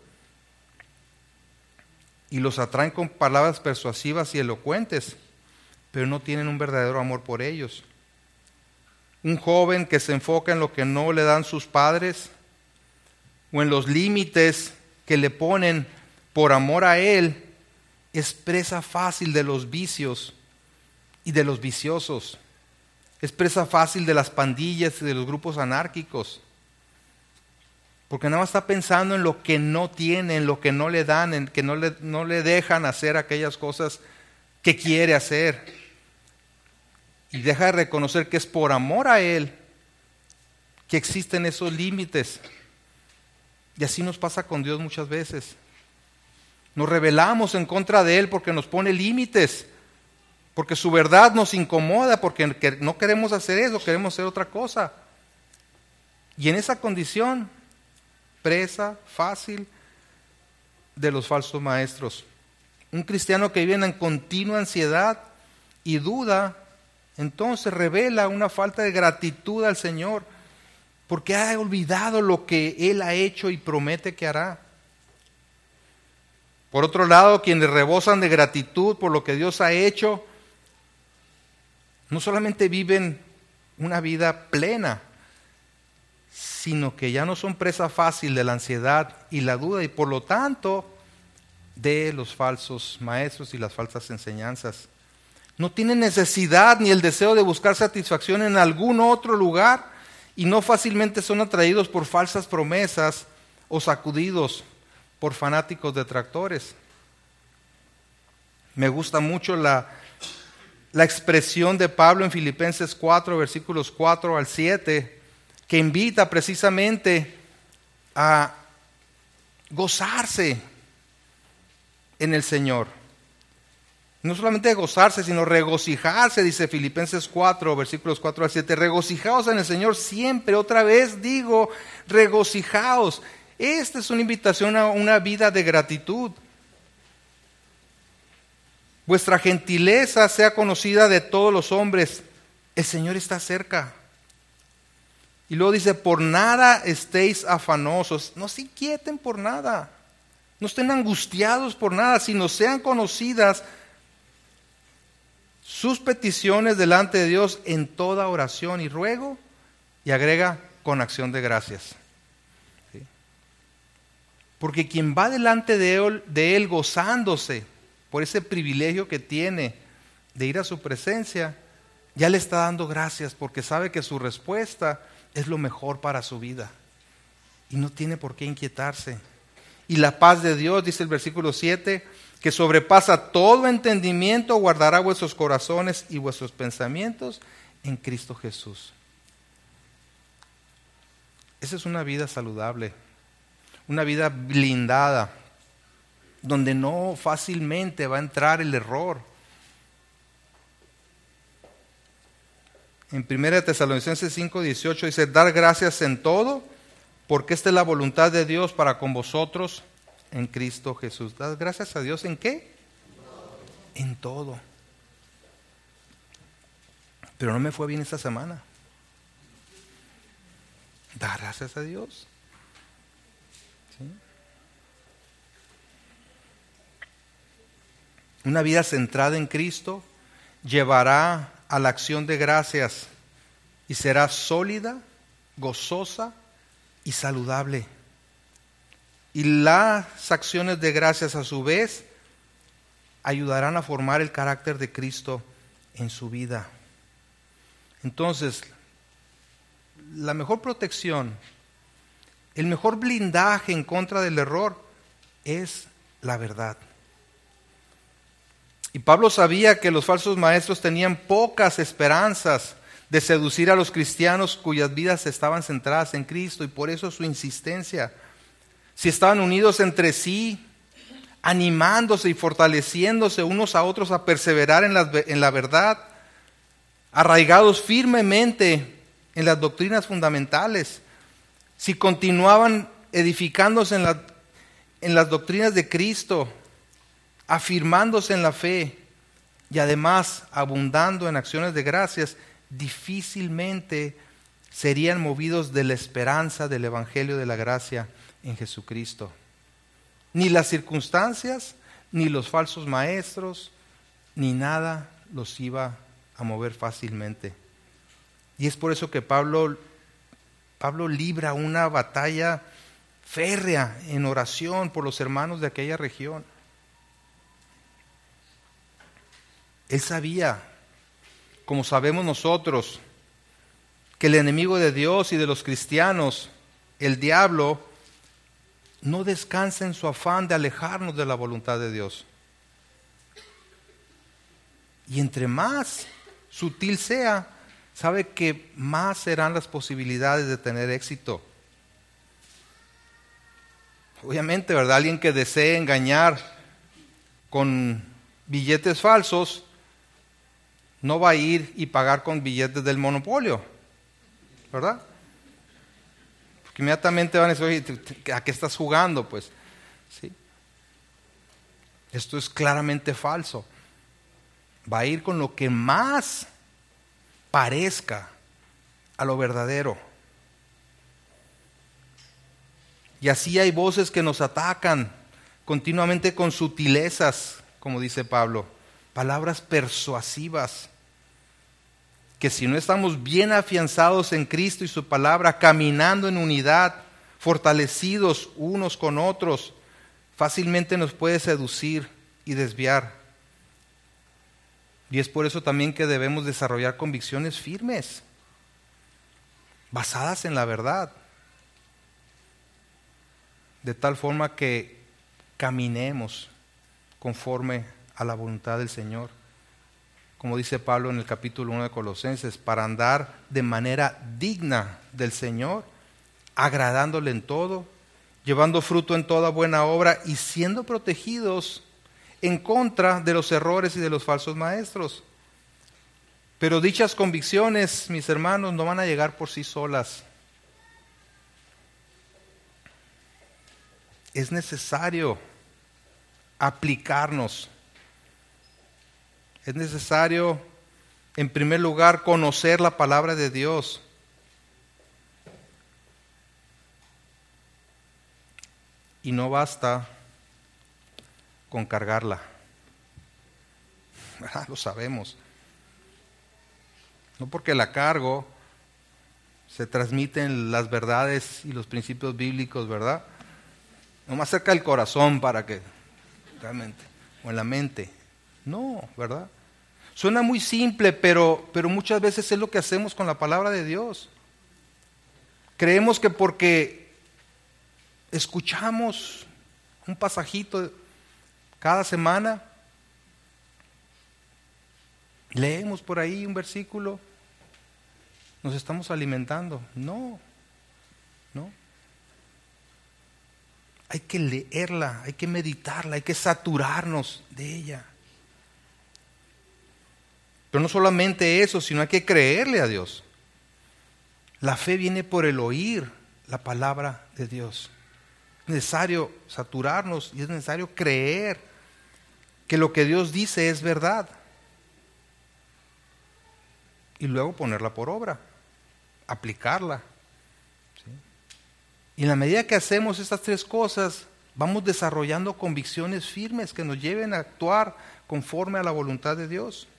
Y los atraen con palabras persuasivas y elocuentes, pero no tienen un verdadero amor por ellos. Un joven que se enfoca en lo que no le dan sus padres o en los límites que le ponen por amor a él, es presa fácil de los vicios y de los viciosos. Es presa fácil de las pandillas y de los grupos anárquicos. Porque nada más está pensando en lo que no tiene, en lo que no le dan, en que no le, no le dejan hacer aquellas cosas que quiere hacer. Y deja de reconocer que es por amor a Él que existen esos límites. Y así nos pasa con Dios muchas veces. Nos rebelamos en contra de Él porque nos pone límites. Porque su verdad nos incomoda, porque no queremos hacer eso, queremos hacer otra cosa. Y en esa condición, presa fácil de los falsos maestros. Un cristiano que vive en continua ansiedad y duda, entonces revela una falta de gratitud al Señor, porque ha olvidado lo que Él ha hecho y promete que hará. Por otro lado, quienes rebosan de gratitud por lo que Dios ha hecho, no solamente viven una vida plena, sino que ya no son presa fácil de la ansiedad y la duda, y por lo tanto de los falsos maestros y las falsas enseñanzas. No tienen necesidad ni el deseo de buscar satisfacción en algún otro lugar, y no fácilmente son atraídos por falsas promesas o sacudidos por fanáticos detractores. Me gusta mucho la, la expresión de Pablo en Filipenses cuatro, versículos cuatro al siete, que invita precisamente a gozarse en el Señor. No solamente gozarse, sino regocijarse, dice Filipenses cuatro, versículos cuatro al siete. Regocijaos en el Señor siempre. Otra vez digo, regocijaos. Esta es una invitación a una vida de gratitud. Vuestra gentileza sea conocida de todos los hombres. El Señor está cerca. Y luego dice, por nada estéis afanosos. No se inquieten por nada. No estén angustiados por nada, sino sean conocidas sus peticiones delante de Dios en toda oración y ruego, y agrega, con acción de gracias. ¿Sí? Porque quien va delante de él, de él gozándose por ese privilegio que tiene de ir a su presencia, ya le está dando gracias porque sabe que su respuesta es lo mejor para su vida y no tiene por qué inquietarse. Y la paz de Dios, dice el versículo siete, que sobrepasa todo entendimiento, guardará vuestros corazones y vuestros pensamientos en Cristo Jesús. Esa es una vida saludable, una vida blindada, donde no fácilmente va a entrar el error. En primera Tesalonicenses cinco dieciocho dice, dar gracias en todo, porque esta es la voluntad de Dios para con vosotros en Cristo Jesús. ¿Das gracias a Dios en qué? En todo. Pero no me fue bien esta semana. Da gracias a Dios. ¿Sí? Una vida centrada en Cristo llevará a la acción de gracias y será sólida, gozosa y saludable. Y las acciones de gracias a su vez ayudarán a formar el carácter de Cristo en su vida. Entonces, la mejor protección, el mejor blindaje en contra del error es la verdad. Y Pablo sabía que los falsos maestros tenían pocas esperanzas de seducir a los cristianos cuyas vidas estaban centradas en Cristo, y por eso su insistencia. Si estaban unidos entre sí, animándose y fortaleciéndose unos a otros a perseverar en la, en la verdad, arraigados firmemente en las doctrinas fundamentales, si continuaban edificándose en, la, en las doctrinas de Cristo, afirmándose en la fe y además abundando en acciones de gracias, difícilmente serían movidos de la esperanza del Evangelio de la gracia en Jesucristo. Ni las circunstancias, ni los falsos maestros, ni nada los iba a mover fácilmente. Y es por eso que Pablo, Pablo libra una batalla férrea en oración por los hermanos de aquella región. Él sabía, como sabemos nosotros, que el enemigo de Dios y de los cristianos, el diablo, no descansa en su afán de alejarnos de la voluntad de Dios. Y entre más sutil sea, sabe que más serán las posibilidades de tener éxito. Obviamente, ¿verdad? Alguien que desee engañar con billetes falsos no va a ir y pagar con billetes del monopolio, ¿verdad? Porque inmediatamente van a decir, oye, ¿a qué estás jugando? Pues, ¿sí? Esto es claramente falso. Va a ir con lo que más parezca a lo verdadero. Y así hay voces que nos atacan continuamente con sutilezas, como dice Pablo, palabras persuasivas, que si no estamos bien afianzados en Cristo y su palabra, caminando en unidad, fortalecidos unos con otros, fácilmente nos puede seducir y desviar. Y es por eso también que debemos desarrollar convicciones firmes, basadas en la verdad, de tal forma que caminemos conforme a la voluntad del Señor. Como dice Pablo en el capítulo uno de Colosenses, para andar de manera digna del Señor, agradándole en todo, llevando fruto en toda buena obra y siendo protegidos en contra de los errores y de los falsos maestros. Pero dichas convicciones, mis hermanos, no van a llegar por sí solas. Es necesario aplicarnos. Es necesario, en primer lugar, conocer la palabra de Dios. Y no basta con cargarla. Ah, lo sabemos. No porque la cargo, se transmiten las verdades y los principios bíblicos, ¿verdad? No más cerca del corazón para que realmente, o en la mente. No, ¿verdad? Suena muy simple, pero, pero muchas veces es lo que hacemos con la palabra de Dios. Creemos que porque escuchamos un pasajito cada semana, leemos por ahí un versículo, nos estamos alimentando. No, no. Hay que leerla, hay que meditarla, hay que saturarnos de ella. Pero no solamente eso, sino hay que creerle a Dios. La fe viene por el oír la palabra de Dios. Es necesario saturarnos y es necesario creer que lo que Dios dice es verdad. Y luego ponerla por obra, aplicarla. ¿Sí? Y en la medida que hacemos estas tres cosas, vamos desarrollando convicciones firmes que nos lleven a actuar conforme a la voluntad de Dios.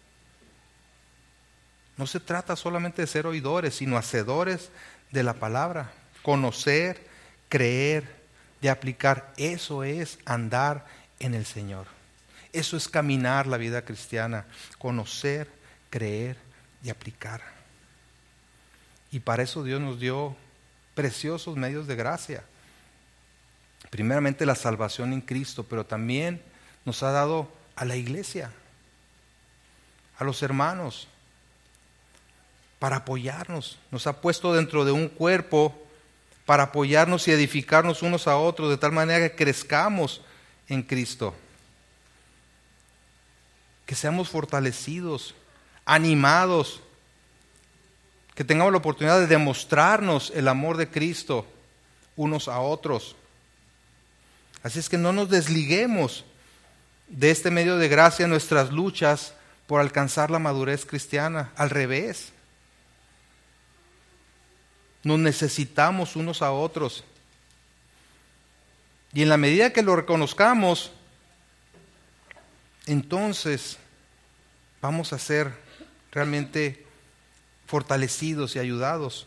No se trata solamente de ser oidores, sino hacedores de la palabra. Conocer, creer, de aplicar. Eso es andar en el Señor. Eso es caminar la vida cristiana. Conocer, creer y aplicar. Y para eso Dios nos dio preciosos medios de gracia. Primeramente la salvación en Cristo, pero también nos ha dado a la iglesia, a los hermanos, para apoyarnos. Nos ha puesto dentro de un cuerpo para apoyarnos y edificarnos unos a otros de tal manera que crezcamos en Cristo. Que seamos fortalecidos, animados, que tengamos la oportunidad de demostrarnos el amor de Cristo unos a otros. Así es que no nos desliguemos de este medio de gracia en nuestras luchas por alcanzar la madurez cristiana. Al revés. Nos necesitamos unos a otros. Y en la medida que lo reconozcamos, entonces vamos a ser realmente fortalecidos y ayudados.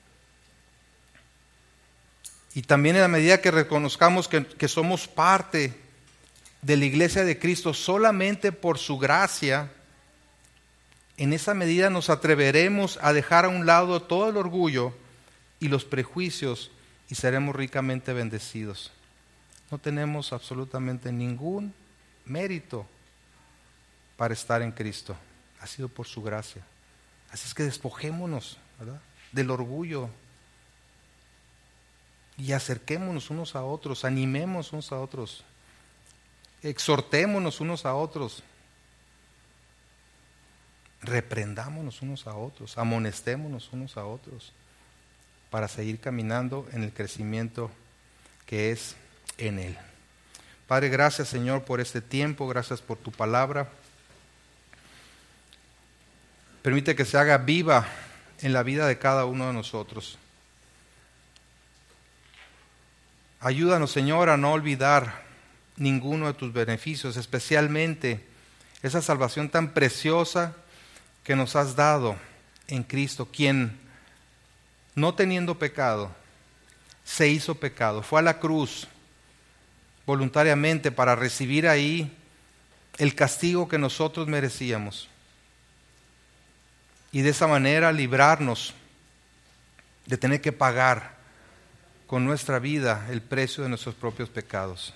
Y también en la medida que reconozcamos que, que somos parte de la iglesia de Cristo solamente por su gracia, en esa medida nos atreveremos a dejar a un lado todo el orgullo y los prejuicios y seremos ricamente bendecidos. No tenemos absolutamente ningún mérito para estar en Cristo. Ha sido por su gracia. Así es que despojémonos, ¿verdad?, del orgullo y acerquémonos unos a otros, animemos unos a otros, exhortémonos unos a otros, reprendámonos unos a otros, amonestémonos unos a otros, para seguir caminando en el crecimiento que es en Él. Padre, gracias, Señor, por este tiempo, gracias por tu palabra. Permite que se haga viva en la vida de cada uno de nosotros. Ayúdanos, Señor, a no olvidar ninguno de tus beneficios, especialmente esa salvación tan preciosa que nos has dado en Cristo, quien, no teniendo pecado, se hizo pecado. Fue a la cruz voluntariamente para recibir ahí el castigo que nosotros merecíamos. Y de esa manera librarnos de tener que pagar con nuestra vida el precio de nuestros propios pecados.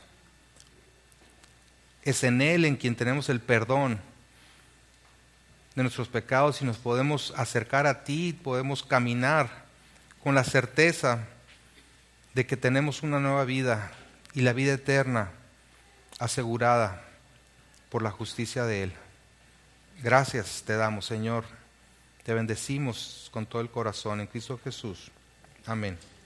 Es en Él en quien tenemos el perdón de nuestros pecados y nos podemos acercar a ti, podemos caminar con la certeza de que tenemos una nueva vida y la vida eterna asegurada por la justicia de Él. Gracias te damos, Señor. Te bendecimos con todo el corazón en Cristo Jesús. Amén.